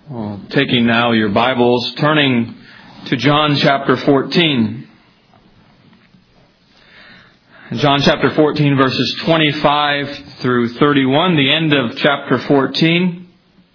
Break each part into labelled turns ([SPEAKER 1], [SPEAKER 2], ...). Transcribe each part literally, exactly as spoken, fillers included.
[SPEAKER 1] Well, taking now your Bibles, turning to John chapter fourteen. John chapter fourteen, verses twenty-five through thirty-one, the end of chapter fourteen.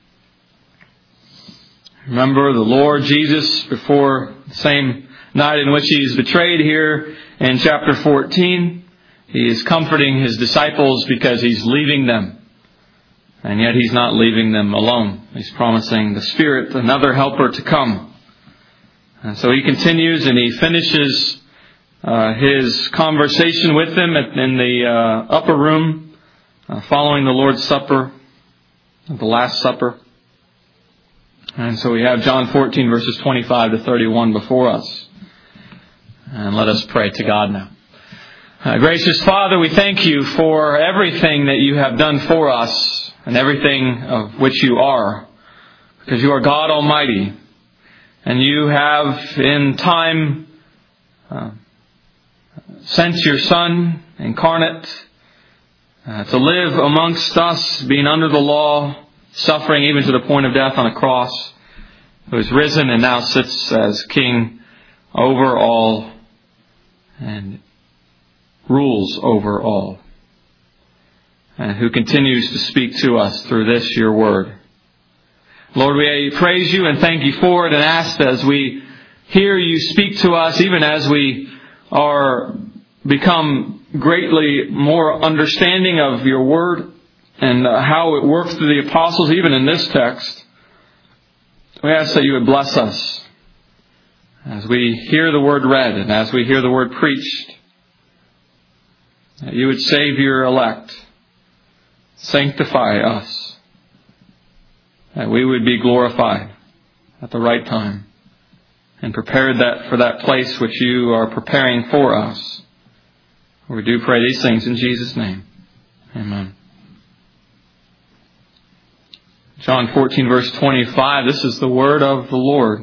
[SPEAKER 1] Remember the Lord Jesus before the same night in which He is betrayed here in chapter fourteen. He is comforting His disciples because He's leaving them. And yet He's not leaving them alone. He's promising the Spirit, another helper to come. And so He continues and He finishes uh, His conversation with them in the uh, upper room uh, following the Lord's Supper, the Last Supper. And so we have John fourteen verses twenty-five to thirty-one before us. And let us pray to God now. Uh, gracious Father, we thank You for everything that You have done for us and everything of which You are, because You are God Almighty, and You have in time uh, sent Your Son incarnate uh, to live amongst us, being under the law, suffering even to the point of death on a cross, who is risen and now sits as King over all and rules over all, and who continues to speak to us through this, Your Word. Lord, we praise You and thank You for it, and ask that as we hear You speak to us, even as we are become greatly more understanding of Your Word and how it works through the apostles, even in this text, we ask that You would bless us as we hear the Word read and as we hear the Word preached, that You would save Your elect, sanctify us, that we would be glorified at the right time and prepared that for that place which You are preparing for us. We do pray these things in Jesus' name. Amen. John fourteen verse twenty-five, this is the word of the Lord.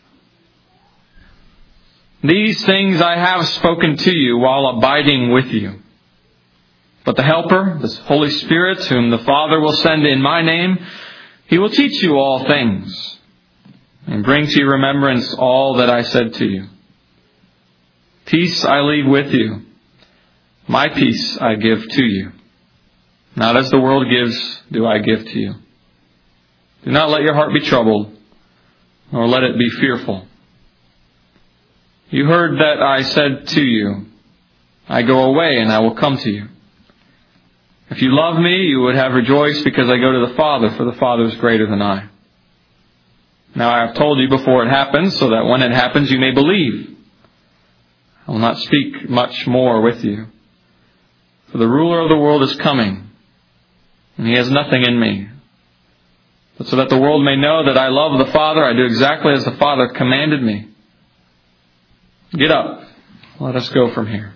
[SPEAKER 1] These things I have spoken to you while abiding with you. But the Helper, the Holy Spirit, whom the Father will send in my name, He will teach you all things and bring to your remembrance all that I said to you. Peace I leave with you. My peace I give to you. Not as the world gives, do I give to you. Do not let your heart be troubled, nor let it be fearful. You heard that I said to you, I go away and I will come to you. If you love me, you would have rejoiced because I go to the Father, for the Father is greater than I. Now I have told you before it happens, so that when it happens you may believe. I will not speak much more with you. For the ruler of the world is coming, and he has nothing in me. But so that the world may know that I love the Father, I do exactly as the Father commanded me. Get up. Let us go from here.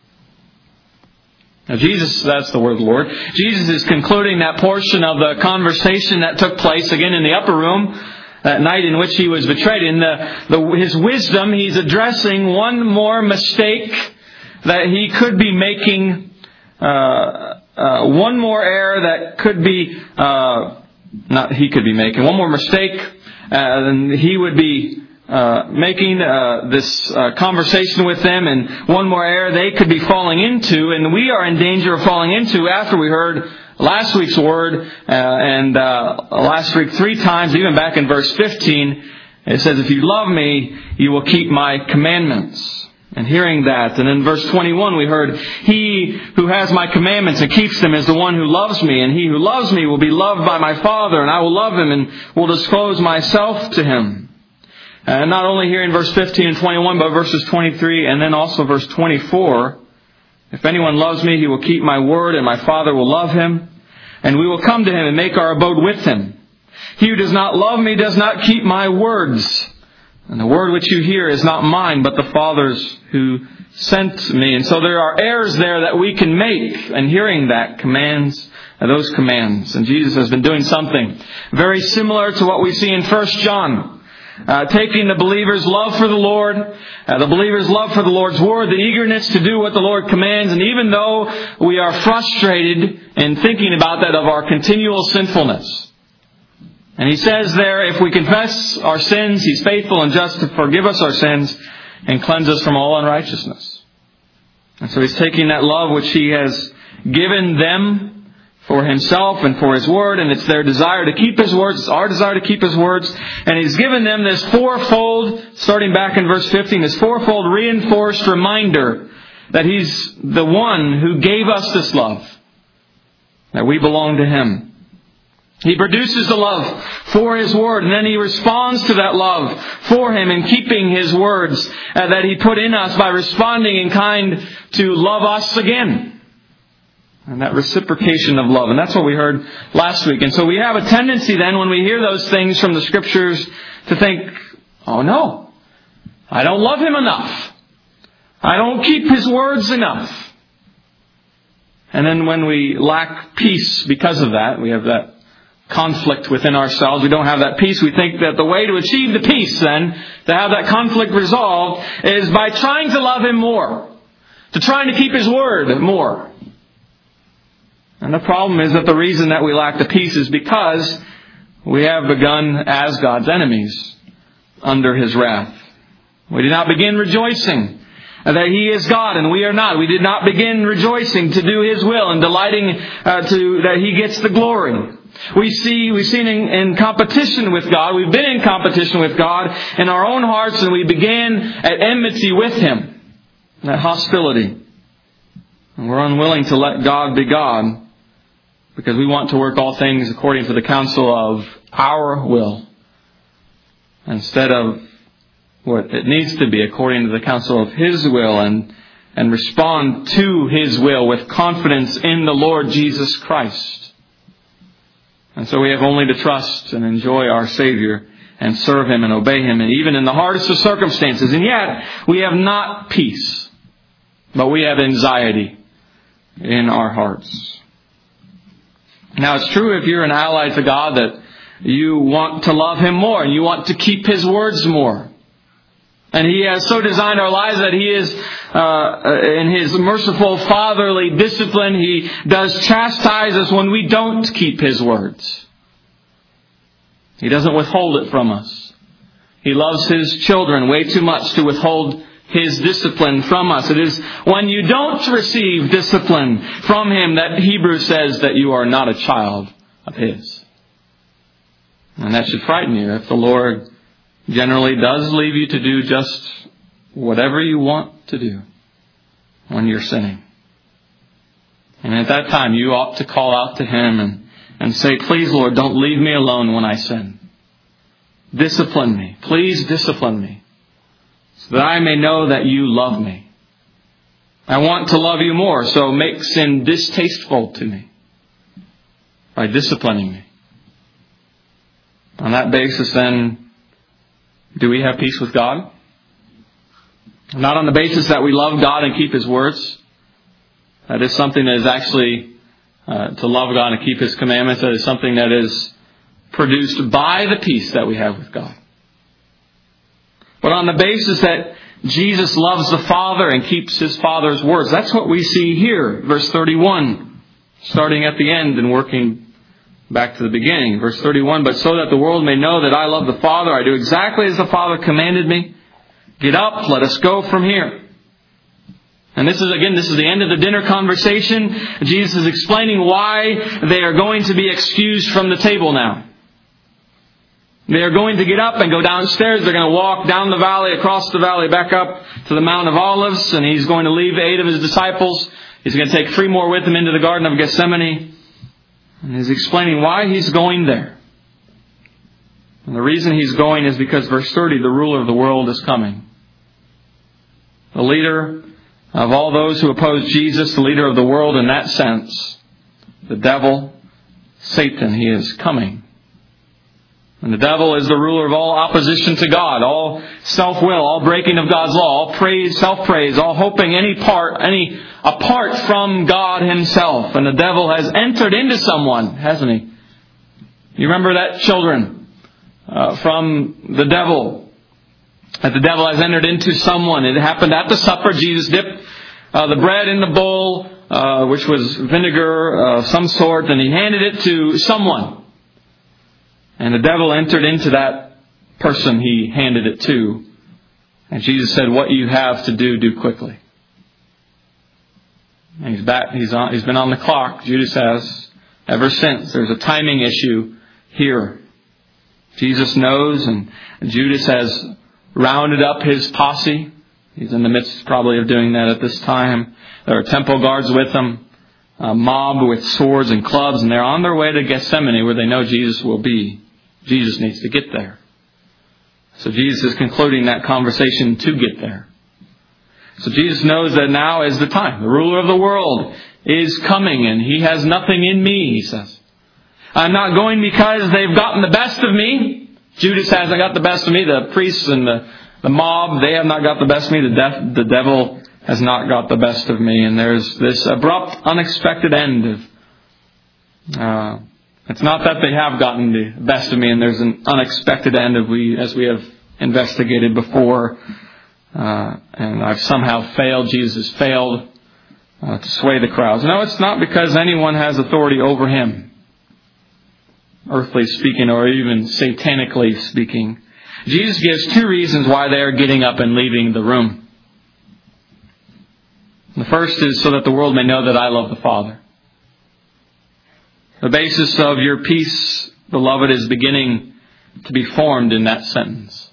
[SPEAKER 1] Now Jesus, that's the word of the Lord. Jesus is concluding that portion of the conversation that took place again in the upper room that night in which He was betrayed. In the, the, His wisdom, He's addressing one more mistake that He could be making, uh, uh, one more error that could be, uh, not He could be making, one more mistake, uh, and He would be Uh, making uh, this uh, conversation with them, and one more error they could be falling into, and we are in danger of falling into after we heard last week's word, uh, and uh, last week three times, even back in verse fifteen, it says, if you love me, you will keep my commandments. And hearing that, and in verse twenty-one we heard, he who has my commandments and keeps them is the one who loves me, and he who loves me will be loved by my Father, and I will love him and will disclose myself to him. And not only here in verse fifteen and twenty-one, but verses twenty-three and then also verse twenty-four. If anyone loves me, he will keep my word, and my Father will love him, and we will come to him and make our abode with him. He who does not love me does not keep my words. And the word which you hear is not mine, but the Father's who sent me. And so there are errors there that we can make, and hearing that commands, those commands. And Jesus has been doing something very similar to what we see in First John. Uh, taking the believer's love for the Lord, uh, the believer's love for the Lord's Word, the eagerness to do what the Lord commands, and even though we are frustrated in thinking about that of our continual sinfulness, And he says there, if we confess our sins, He's faithful and just to forgive us our sins and cleanse us from all unrighteousness. And so He's taking that love which He has given them for Himself and for His Word, and it's their desire to keep His words. It's our desire to keep His words. And He's given them this fourfold, starting back in verse fifteen, this fourfold reinforced reminder that He's the one who gave us this love, that we belong to Him. He produces the love for His Word, and then He responds to that love for Him in keeping His words uh, that He put in us by responding in kind to love us again. And that reciprocation of love. And that's what we heard last week. And so we have a tendency then when we hear those things from the Scriptures to think, oh no, I don't love Him enough. I don't keep His words enough. And then when we lack peace because of that, we have that conflict within ourselves. We don't have that peace. We think that the way to achieve the peace then, to have that conflict resolved, is by trying to love Him more. To trying to keep His word more. And the problem is that the reason that we lack the peace is because we have begun as God's enemies under His wrath. We did not begin rejoicing that He is God and we are not. We did not begin rejoicing to do His will and delighting uh, to that He gets the glory. We see, we've seen in, in competition with God. We've been in competition with God in our own hearts, and we began at enmity with Him. That hostility. And we're unwilling to let God be God because we want to work all things according to the counsel of our will instead of what it needs to be according to the counsel of His will, and, and respond to His will with confidence in the Lord Jesus Christ. And so we have only to trust and enjoy our Savior and serve Him and obey Him, and even in the hardest of circumstances. And yet, we have not peace, but we have anxiety in our hearts. Now, it's true if you're an ally to God that you want to love Him more and you want to keep His words more. And He has so designed our lives that He is, uh, in His merciful fatherly discipline, He does chastise us when we don't keep His words. He doesn't withhold it from us. He loves His children way too much to withhold His discipline from us. It is when you don't receive discipline from Him that Hebrews says that you are not a child of His. And that should frighten you if the Lord generally does leave you to do just whatever you want to do when you're sinning. And at that time you ought to call out to Him and, and say, please Lord, don't leave me alone when I sin. Discipline me. Please discipline me, so that I may know that you love me. I want to love you more, so make sin distasteful to me by disciplining me. On that basis, then, do we have peace with God? Not on the basis that we love God and keep His words. That is something that is actually, uh, to love God and keep His commandments, that is something that is produced by the peace that we have with God. But on the basis that Jesus loves the Father and keeps His Father's words. That's what we see here. Verse thirty-one. Starting at the end and working back to the beginning. Verse thirty-one. But so that the world may know that I love the Father, I do exactly as the Father commanded me. Get up, let us go from here. And this is, again, this is the end of the dinner conversation. Jesus is explaining why they are going to be excused from the table now. They are going to get up and go downstairs. They're going to walk down the valley, across the valley, back up to the Mount of Olives. And He's going to leave eight of His disciples. He's going to take three more with Him into the Garden of Gethsemane. And He's explaining why He's going there. And the reason He's going is because, verse thirty, the ruler of the world is coming. The leader of all those who oppose Jesus, the leader of the world in that sense, the devil, Satan, he is coming. And the devil is the ruler of all opposition to God, all self-will, all breaking of God's law, all praise, self-praise, all hoping any part, any apart from God Himself. And the devil has entered into someone, hasn't he? You remember that, children, uh, from the devil. That the devil has entered into someone. It happened at the supper. Jesus dipped uh, the bread in the bowl, uh, which was vinegar of some sort, and He handed it to someone. And the devil entered into that person he handed it to. And Jesus said, what you have to do, do quickly. And he's back, he's on, he's been on the clock, Judas has, ever since. There's a timing issue here. Jesus knows, and Judas has rounded up his posse. He's in the midst probably of doing that at this time. There are temple guards with him, a mob with swords and clubs, and they're on their way to Gethsemane where they know Jesus will be. Jesus needs to get there. So Jesus is concluding that conversation to get there. So Jesus knows that now is the time. The ruler of the world is coming, and he has nothing in me, he says. I'm not going because they've gotten the best of me. Judas hasn't got the best of me. The priests and the, the mob, they have not got the best of me. The, def, the devil has not got the best of me. And there's this abrupt, unexpected end of... Uh, it's not that they have gotten the best of me, and there's an unexpected end of we, as we have investigated before. Uh, and I've somehow failed. Jesus has failed uh, to sway the crowds. No, it's not because anyone has authority over him, earthly speaking, or even satanically speaking. Jesus gives two reasons why they are getting up and leaving the room. The first is so that the world may know that I love the Father. The basis of your peace, beloved, is beginning to be formed in that sentence.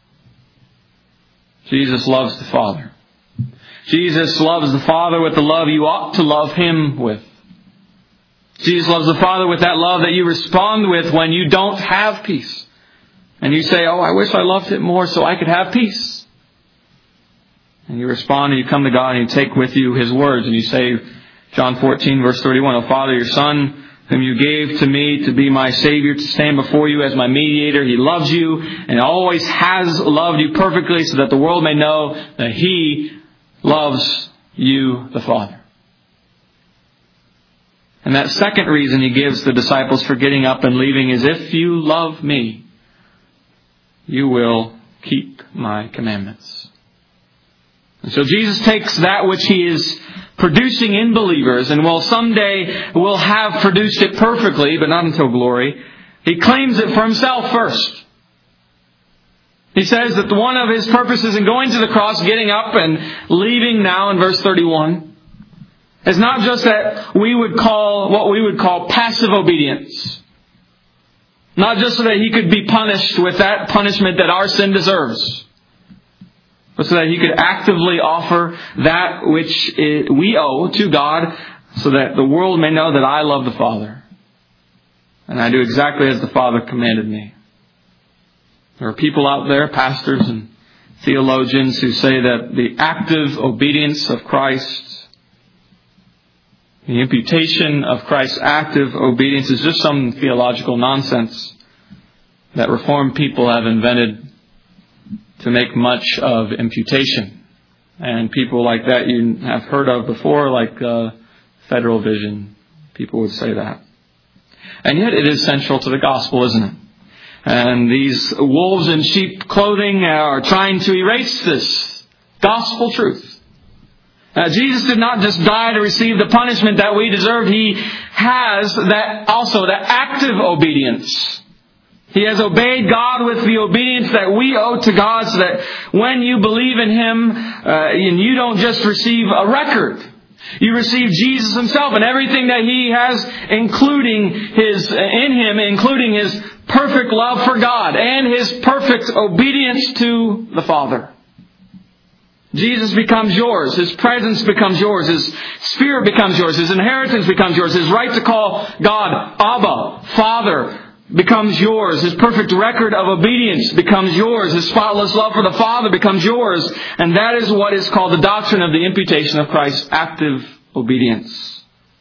[SPEAKER 1] Jesus loves the Father. Jesus loves the Father with the love you ought to love Him with. Jesus loves the Father with that love that you respond with when you don't have peace. And you say, oh, I wish I loved it more so I could have peace. And you respond and you come to God and you take with you His words. And you say, John fourteen, verse thirty-one, O Father, your Son, whom you gave to me to be my Savior, to stand before you as my mediator. He loves you and always has loved you perfectly so that the world may know that He loves you, the Father. And that second reason He gives the disciples for getting up and leaving is, if you love me, you will keep my commandments. And so Jesus takes that which He is producing in believers, and will someday will have produced it perfectly, but not until glory. He claims it for Himself first. He says that one of His purposes in going to the cross, getting up and leaving now in verse thirty-one, is not just that we would call what we would call passive obedience. Not just so that He could be punished with that punishment that our sin deserves, but so that He could actively offer that which we owe to God, so that the world may know that I love the Father. And I do exactly as the Father commanded me. There are people out there, pastors and theologians, who say that the active obedience of Christ, the imputation of Christ's active obedience, is just some theological nonsense that Reformed people have invented to make much of imputation. And people like that you have heard of before, like uh, Federal Vision. People would say that. And yet it is central to the gospel, isn't it? And these wolves in sheep clothing are trying to erase this gospel truth. Uh, Jesus did not just die to receive the punishment that we deserved. He has that also that active obedience. He has obeyed God with the obedience that we owe to God, so that when you believe in Him, uh, and you don't just receive a record. You receive Jesus Himself and everything that He has, including His, in Him, including His perfect love for God and His perfect obedience to the Father. Jesus becomes yours. His presence becomes yours. His Spirit becomes yours. His inheritance becomes yours. His right to call God Abba, Father, becomes yours. His perfect record of obedience becomes yours. His spotless love for the Father becomes yours. And that is what is called the doctrine of the imputation of Christ's active obedience,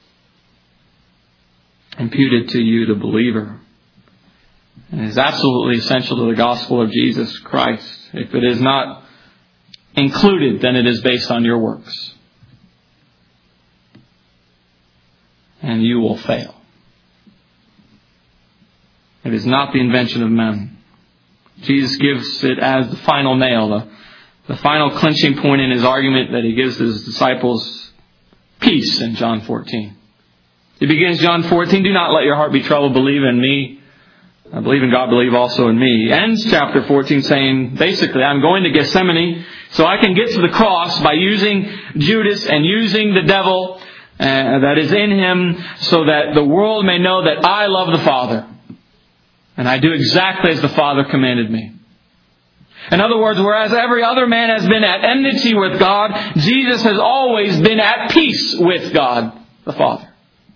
[SPEAKER 1] imputed to you, the believer. And it is absolutely essential to the gospel of Jesus Christ. If it is not included, then it is based on your works. And you will fail. It is not the invention of men. Jesus gives it as the final nail, the, the final clinching point in His argument that He gives His disciples peace in John fourteen. He begins John fourteen, do not let your heart be troubled, believe in me. I believe in God, believe also in me. He ends chapter fourteen saying, basically, I'm going to Gethsemane so I can get to the cross by using Judas and using the devil uh, that is in him so that the world may know that I love the Father. And I do exactly as the Father commanded me. In other words, whereas every other man has been at enmity with God, Jesus has always been at peace with God the Father.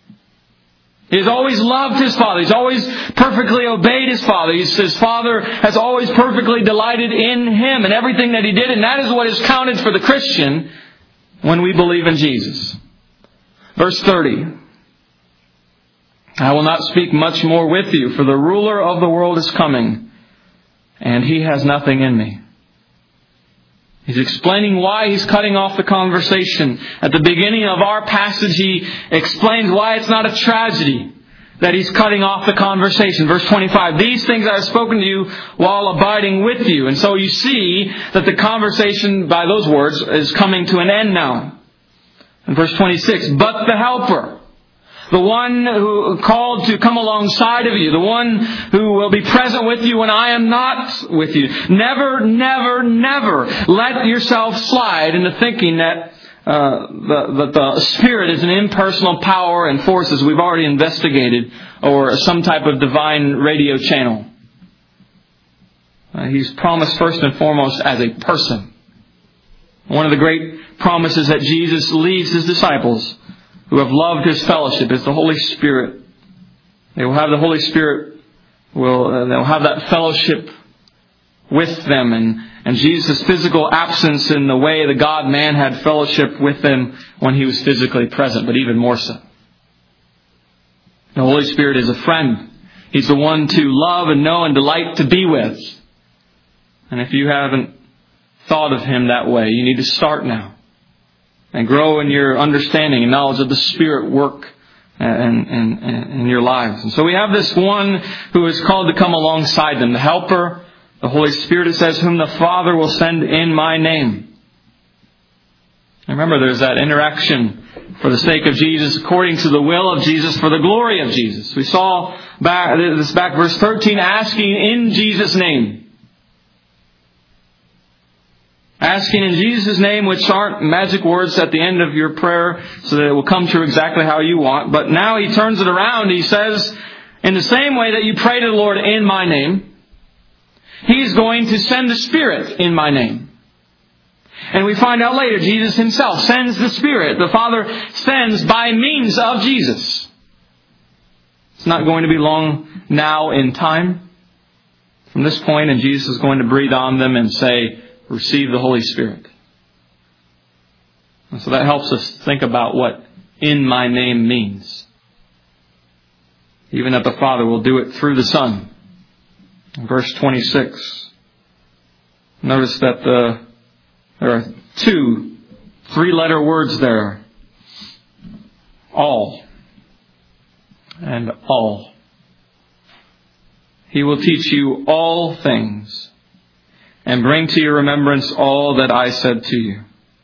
[SPEAKER 1] He has always loved His Father. He's always perfectly obeyed His Father. His Father has always perfectly delighted in Him and everything that He did. And that is what is counted for the Christian when we believe in Jesus. Verse thirty. I will not speak much more with you, for the ruler of the world is coming, and he has nothing in me. He's explaining why he's cutting off the conversation. At the beginning of our passage, he explains why it's not a tragedy that he's cutting off the conversation. Verse twenty-five, these things I have spoken to you while abiding with you. And so you see that the conversation by those words is coming to an end now. In verse twenty-six, but the Helper, the one who called to come alongside of you, the one who will be present with you when I am not with you. Never, never, never let yourself slide into thinking that uh, the, that the Spirit is an impersonal power and force, as we've already investigated, or some type of divine radio channel. Uh, he's promised first and foremost as a person. One of the great promises that Jesus leaves His disciples who have loved His fellowship is the Holy Spirit. They will have the Holy Spirit, will uh, they'll have that fellowship with them. And, and Jesus' physical absence in the way the God-man had fellowship with them when He was physically present, but even more so. The Holy Spirit is a friend. He's the one to love and know and delight to be with. And if you haven't thought of Him that way, you need to start now. And grow in your understanding and knowledge of the Spirit work in, in, in your lives. And so we have this one who is called to come alongside them. The Helper, the Holy Spirit, it says, whom the Father will send in my name. And remember, there's that interaction for the sake of Jesus, according to the will of Jesus, for the glory of Jesus. We saw back, this back verse thirteen, asking in Jesus' name. Asking in Jesus' name, which aren't magic words at the end of your prayer so that it will come true exactly how you want. But now He turns it around. He says, in the same way that you pray to the Lord in my name, He's going to send the Spirit in my name. And we find out later, Jesus Himself sends the Spirit. The Father sends by means of Jesus. It's not going to be long now in time from this point, and Jesus is going to breathe on them and say, receive the Holy Spirit. And so that helps us think about what in my name means. Even that the Father will do it through the Son. In verse twenty-six, notice that the, there are two three-letter words there. All. And all. He will teach you all things and bring to your remembrance all that I said to you.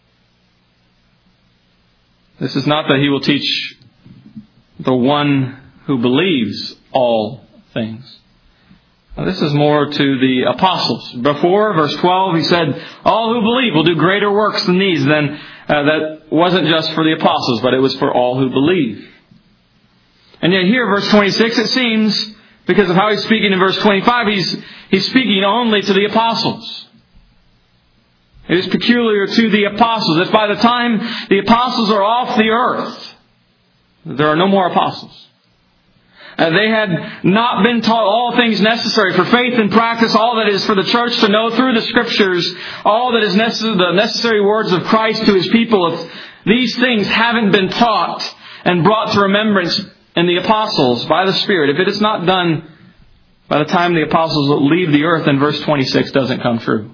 [SPEAKER 1] This is not that He will teach the one who believes all things. Now, this is more to the apostles. Before, verse twelve, He said, all who believe will do greater works than these. Then uh, that wasn't just for the apostles, but it was for all who believe. And yet here, verse twenty-six, it seems, because of how He's speaking in verse twenty-five, He's He's speaking only to the apostles. It is peculiar to the apostles. If by the time the apostles are off the earth, there are no more apostles. Uh, they had not been taught all things necessary for faith and practice, all that is for the church to know through the Scriptures, all that is necessary, the necessary words of Christ to His people. If these things haven't been taught and brought to remembrance in the apostles by the Spirit, if it is not done by the time the apostles leave the earth, then verse twenty-six doesn't come true.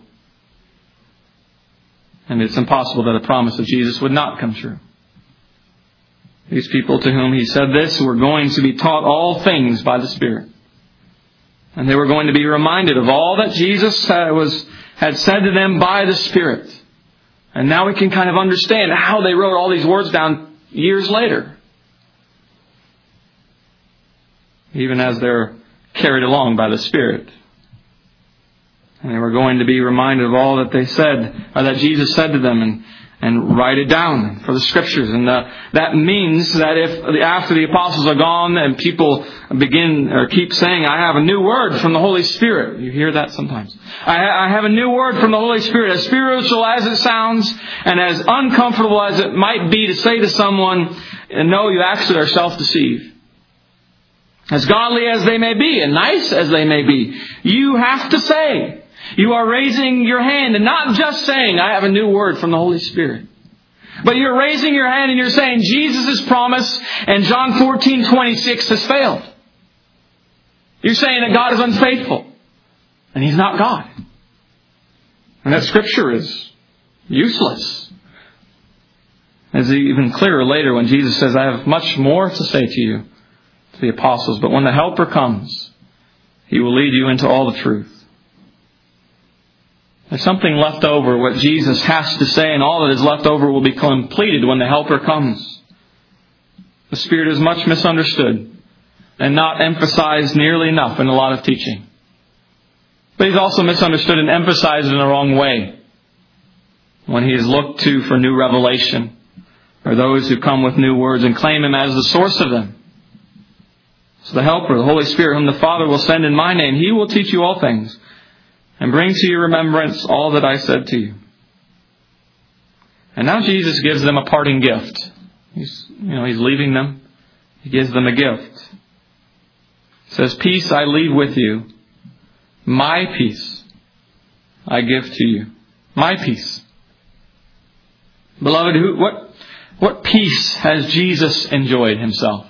[SPEAKER 1] And it's impossible that a promise of Jesus would not come true. These people to whom He said this were going to be taught all things by the Spirit. And they were going to be reminded of all that Jesus was had said to them by the Spirit. And now we can kind of understand how they wrote all these words down years later. Even as they're carried along by the Spirit. And they were going to be reminded of all that they said, or that Jesus said to them, and, and write it down for the Scriptures. And uh, that means that if after the apostles are gone and people begin or keep saying, I have a new word from the Holy Spirit. You hear that sometimes. I, ha- I have a new word from the Holy Spirit. As spiritual as it sounds and as uncomfortable as it might be to say to someone, no, you actually are self-deceived. As godly as they may be and nice as they may be, you have to say, you are raising your hand and not just saying, I have a new word from the Holy Spirit. But you're raising your hand and you're saying, Jesus' promise and John fourteen twenty-six has failed. You're saying that God is unfaithful. And He's not God. And that Scripture is useless. It's even clearer later when Jesus says, I have much more to say to you, to the apostles. But when the Helper comes, He will lead you into all the truth. There's something left over, what Jesus has to say, and all that is left over will be completed when the Helper comes. The Spirit is much misunderstood and not emphasized nearly enough in a lot of teaching. But He's also misunderstood and emphasized in the wrong way when He is looked to for new revelation, or those who come with new words and claim Him as the source of them. So the Helper, the Holy Spirit, whom the Father will send in my name, He will teach you all things and bring to your remembrance all that I said to you. And now Jesus gives them a parting gift. He's, you know, He's leaving them. He gives them a gift. He says, peace I leave with you. My peace I give to you. My peace. Beloved, who, what, what peace has Jesus enjoyed Himself?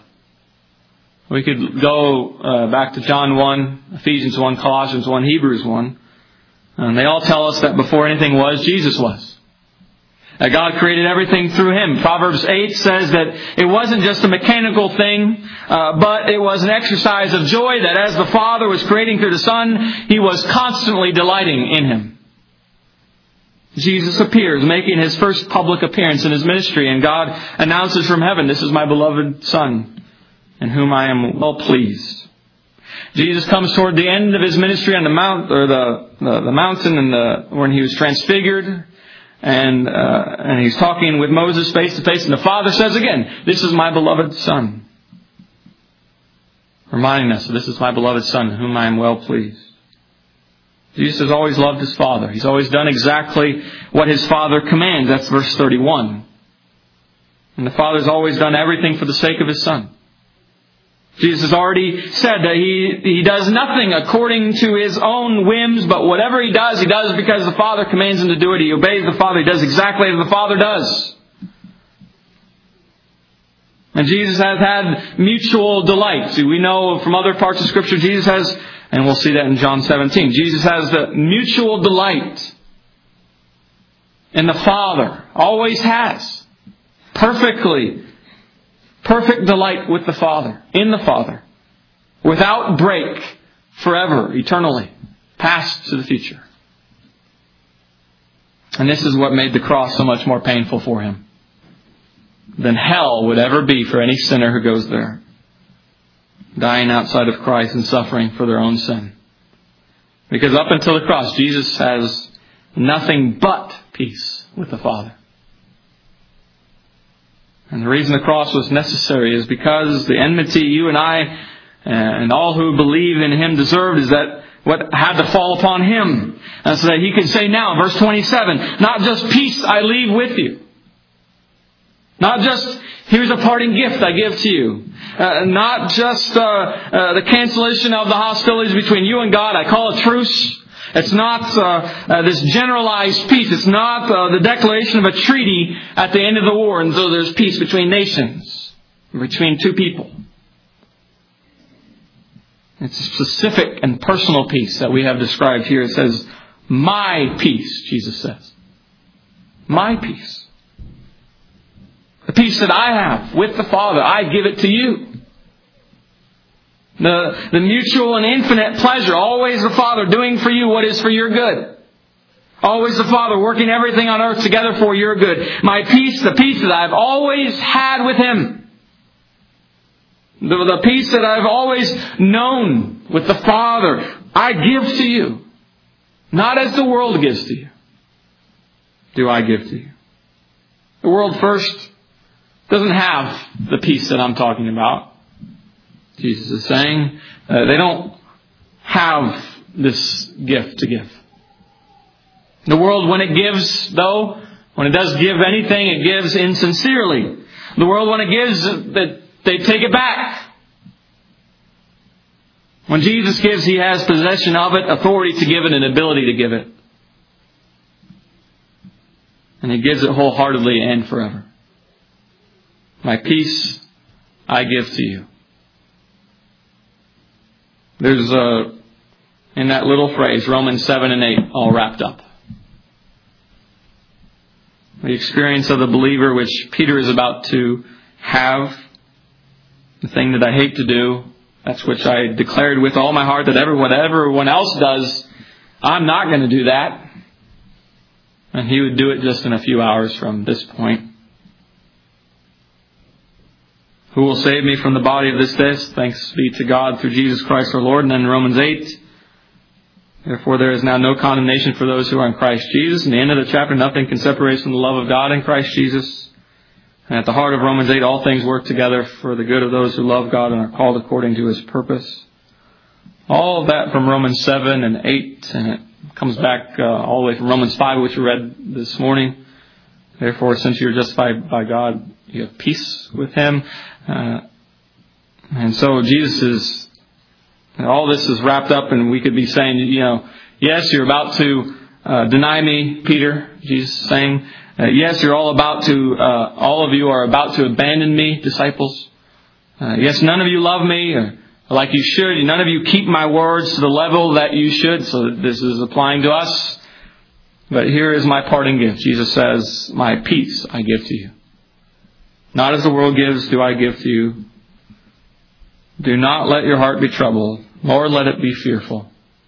[SPEAKER 1] We could go uh, back to John one, Ephesians one, Colossians one, Hebrews one. And they all tell us that before anything was, Jesus was. That God created everything through Him. Proverbs eight says that it wasn't just a mechanical thing, uh, but it was an exercise of joy, that as the Father was creating through the Son, He was constantly delighting in Him. Jesus appears, making His first public appearance in His ministry, and God announces from heaven, this is my beloved Son, in whom I am well pleased. Jesus comes toward the end of His ministry on the mount, or the, the, the mountain, and the, when He was transfigured, and uh, and He's talking with Moses face to face, and the Father says again, "This is my beloved Son," reminding us, "This is my beloved Son, in whom I am well pleased." Jesus has always loved His Father. He's always done exactly what His Father commands. That's verse thirty-one. And the Father's always done everything for the sake of His Son. Jesus has already said that he, he does nothing according to His own whims, but whatever He does, He does because the Father commands Him to do it. He obeys the Father. He does exactly as the Father does. And Jesus has had mutual delight. See, we know from other parts of Scripture, Jesus has, and we'll see that in John seventeen, Jesus has the mutual delight in the Father. Always has. Perfectly. Perfect delight with the Father, in the Father, without break, forever, eternally, past to the future. And this is what made the cross so much more painful for Him than hell would ever be for any sinner who goes there, dying outside of Christ and suffering for their own sin. Because up until the cross, Jesus has nothing but peace with the Father. And the reason the cross was necessary is because the enmity you and I and all who believe in Him deserved is that what had to fall upon Him. And so that He could say now, verse twenty-seven, not just peace I leave with you. Not just, here's a parting gift I give to you. Uh, not just uh, uh, the cancellation of the hostilities between you and God. I call a truce. It's not uh, uh, this generalized peace. It's not uh, the declaration of a treaty at the end of the war, and so there's peace between nations, between two people. It's a specific and personal peace that we have described here. It says, my peace, Jesus says. My peace. The peace that I have with the Father, I give it to you. The, the mutual and infinite pleasure. Always the Father doing for you what is for your good. Always the Father working everything on earth together for your good. My peace, the peace that I've always had with Him. The, the peace that I've always known with the Father, I give to you. Not as the world gives to you, do I give to you. The world first doesn't have the peace that I'm talking about. Jesus is saying uh, they don't have this gift to give. The world, when it gives, though, when it does give anything, it gives insincerely. The world, when it gives, that they take it back. When Jesus gives, He has possession of it, authority to give it, and ability to give it. And He gives it wholeheartedly and forever. My peace I give to you. There's a, in that little phrase, Romans seven and eight, all wrapped up. The experience of the believer which Peter is about to have, the thing that I hate to do, that's which I declared with all my heart that everyone, everyone else does, I'm not going to do that. And he would do it just in a few hours from this point. Who will save me from the body of this death? Thanks be to God through Jesus Christ our Lord. And then Romans eight. Therefore there is now no condemnation for those who are in Christ Jesus. In the end of the chapter, nothing can separate us from the love of God in Christ Jesus. And at the heart of Romans eight, all things work together for the good of those who love God and are called according to His purpose. All of that from Romans seven and eight. And it comes back uh, all the way from Romans five, which we read this morning. Therefore, since you're justified by God, you have peace with Him. Uh, and so Jesus is, all this is wrapped up, and we could be saying, you know, yes, you're about to uh, deny me, Peter. Jesus is saying, uh, yes, you're all about to, uh, all of you are about to abandon me, disciples. Uh, yes, none of you love me, or like you should. None of you keep my words to the level that you should. So this is applying to us. But here is my parting gift. Jesus says, my peace I give to you. Not as the world gives do I give to you. Do not let your heart be troubled, nor let it be fearful.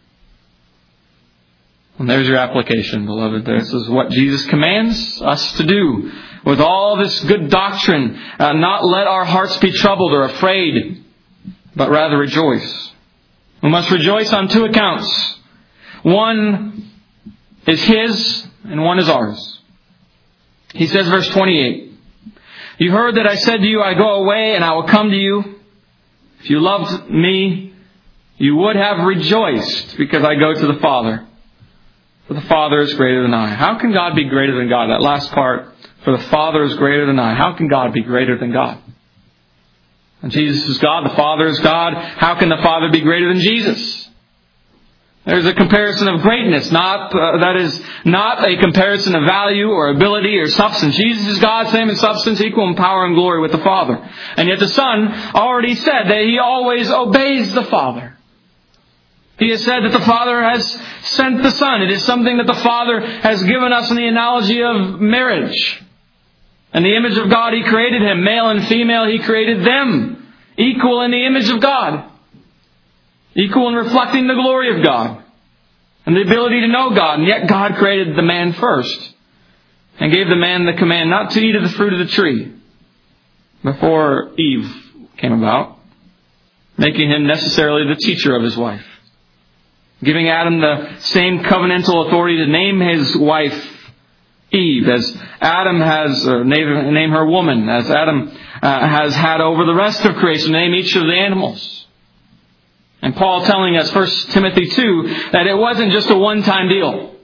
[SPEAKER 1] And there's your application, beloved. This is what Jesus commands us to do. With all this good doctrine, uh, not let our hearts be troubled or afraid, but rather rejoice. We must rejoice on two accounts. One is His, and one is ours. He says, verse twenty-eight, you heard that I said to you, I go away and I will come to you. If you loved me, you would have rejoiced because I go to the Father. For the Father is greater than I. How can God be greater than God? That last part, for the Father is greater than I. How can God be greater than God? And Jesus is God, the Father is God. How can the Father be greater than Jesus? There's a comparison of greatness, not uh, that is not a comparison of value or ability or substance. Jesus is God, same in substance, equal in power and glory with the Father. And yet the Son already said that He always obeys the Father. He has said that the Father has sent the Son. It is something that the Father has given us in the analogy of marriage. In the image of God He created him. Male and female He created them. Equal in the image of God. Equal in reflecting the glory of God. And the ability to know God. And yet God created the man first. And gave the man the command not to eat of the fruit of the tree. Before Eve came about. Making him necessarily the teacher of his wife. Giving Adam the same covenantal authority to name his wife Eve, as Adam has, or name, name her woman, as Adam uh, has had over the rest of creation, name each of the animals. And Paul telling us, First Timothy two, that it wasn't just a one-time deal.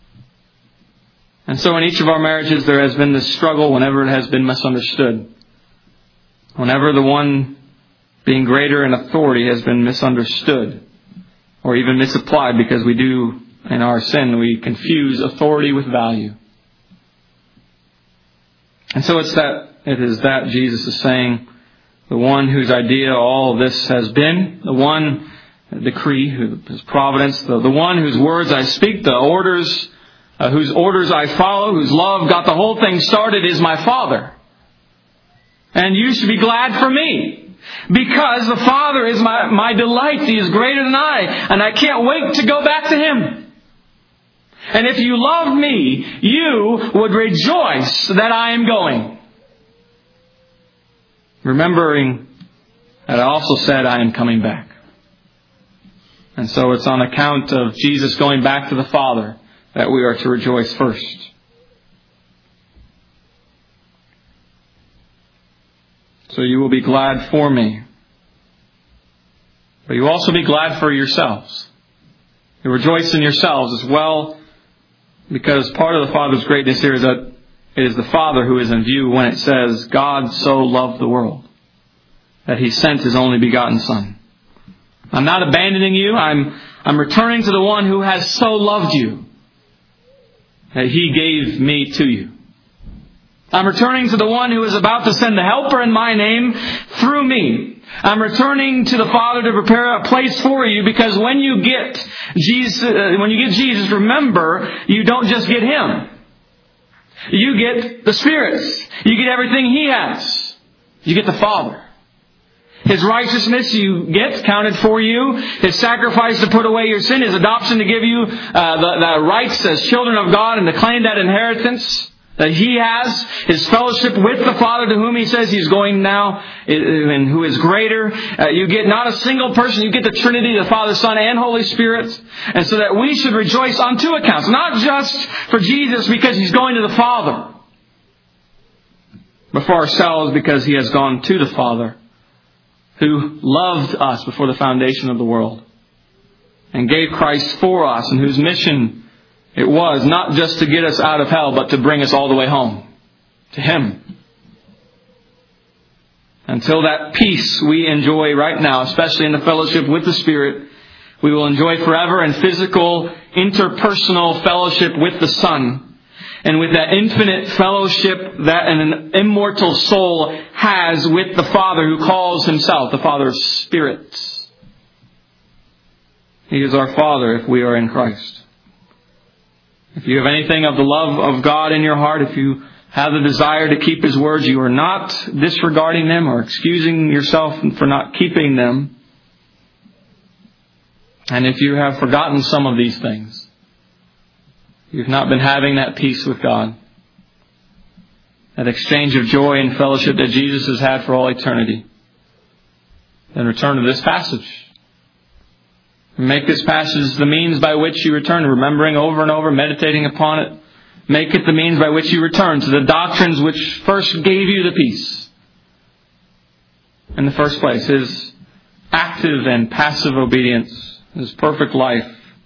[SPEAKER 1] And so in each of our marriages there has been this struggle whenever it has been misunderstood. Whenever the one being greater in authority has been misunderstood. Or even misapplied, because we do, in our sin, we confuse authority with value. And so it's that, it is that Jesus is saying, the one whose idea all of this has been, the one decree, whose providence, the, the one whose words I speak, the orders, uh, whose orders I follow, whose love got the whole thing started is my Father. And you should be glad for me. Because the Father is my, my delight. He is greater than I. And I can't wait to go back to Him. And if you loved me, you would rejoice that I am going. Remembering that I also said I am coming back. And so it's on account of Jesus going back to the Father that we are to rejoice first. So you will be glad for me. But you will also be glad for yourselves. You rejoice in yourselves as well, because part of the Father's greatness here is that it is the Father who is in view when it says, God so loved the world that He sent His only begotten Son. I'm not abandoning you. I'm, I'm returning to the one who has so loved you that He gave me to you. I'm returning to the one who is about to send the Helper in my name through me. I'm returning to the Father to prepare a place for you, because when you get Jesus, uh, when you get Jesus, remember, you don't just get Him. You get the Spirit. You get everything He has. You get the Father. His righteousness you get counted for you. His sacrifice to put away your sin. His adoption to give you uh, the, the rights as children of God and to claim that inheritance that He has. His fellowship with the Father, to whom He says He's going now, and who is greater. Uh, you get not a single person. You get the Trinity, the Father, Son, and Holy Spirit. And so that we should rejoice on two accounts. Not just for Jesus because He's going to the Father, but for ourselves because He has gone to the Father, who loved us before the foundation of the world and gave Christ for us, and whose mission it was not just to get us out of hell, but to bring us all the way home to Him. Until that peace we enjoy right now, especially in the fellowship with the Spirit, we will enjoy forever in physical, interpersonal fellowship with the Son. And with that infinite fellowship that an immortal soul has with the Father, who calls Himself the Father of spirits. He is our Father if we are in Christ. If you have anything of the love of God in your heart, if you have the desire to keep His words, you are not disregarding them or excusing yourself for not keeping them. And if you have forgotten some of these things, you've not been having that peace with God, that exchange of joy and fellowship that Jesus has had for all eternity, then return to this passage. Make this passage the means by which you return, remembering over and over, meditating upon it. Make it the means by which you return to the doctrines which first gave you the peace. In the first place, His active and passive obedience, His perfect life,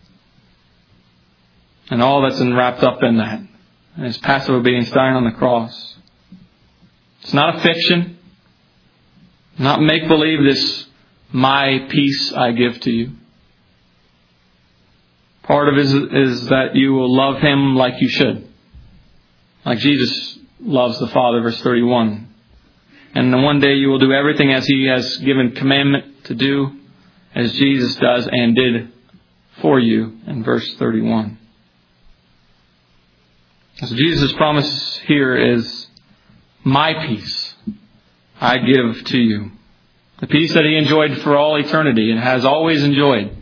[SPEAKER 1] and all that's wrapped up in that. And His passive obedience, dying on the cross. It's not a fiction. Not make-believe, this my peace I give to you. Part of it is, is that you will love Him like you should. Like Jesus loves the Father, verse thirty-one. And then one day you will do everything as He has given commandment to do, as Jesus does and did for you, in verse thirty-one. So Jesus' promise here is, my peace I give to you. The peace that He enjoyed for all eternity and has always enjoyed.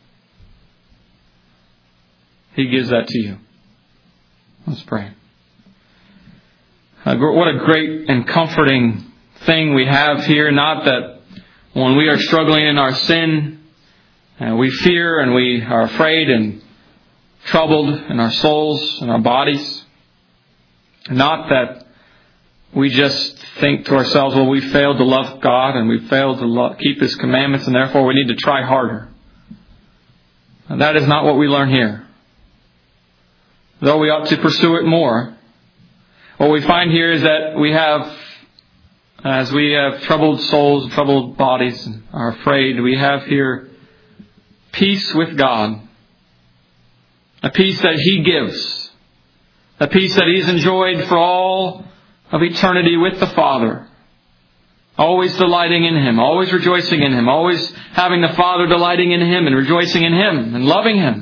[SPEAKER 1] He gives that to you. Let's pray. Uh, what a great and comforting thing we have here. Not that when we are struggling in our sin, uh, we fear and we are afraid and troubled in our souls and our bodies. Not that we just think to ourselves, well, we failed to love God and we failed to love, keep His commandments, and therefore we need to try harder. And that is not what we learn here. Though we ought to pursue it more. What we find here is that we have, as we have troubled souls, troubled bodies, and are afraid, we have here peace with God. A peace that He gives. A peace that He's enjoyed for all of eternity with the Father. Always delighting in Him. Always rejoicing in Him. Always having the Father delighting in Him and rejoicing in Him and loving Him.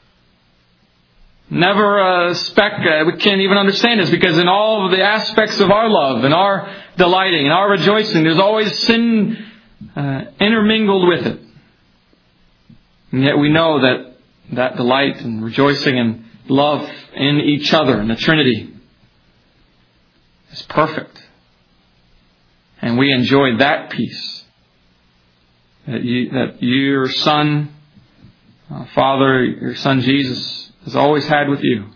[SPEAKER 1] Never a speck, uh, we can't even understand this, because in all of the aspects of our love and our delighting and our rejoicing, there's always sin uh, intermingled with it. And yet we know that that delight and rejoicing and love in each other, in the Trinity, is perfect. And we enjoy that peace. That, you, that your Son uh, Father, your Son Jesus has always had with you.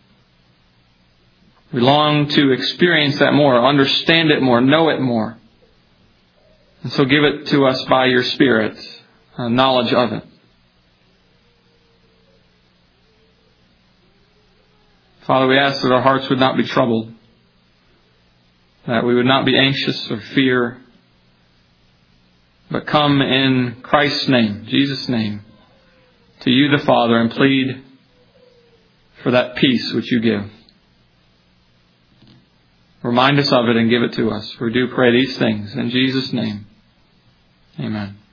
[SPEAKER 1] We long to experience that more, understand it more, know it more. And so give it to us by your Spirit, uh, knowledge of it. Father, we ask that our hearts would not be troubled, that we would not be anxious or fear, but come in Christ's name, Jesus' name, to you the Father and plead for that peace which you give. Remind us of it and give it to us. We do pray these things in Jesus' name. Amen.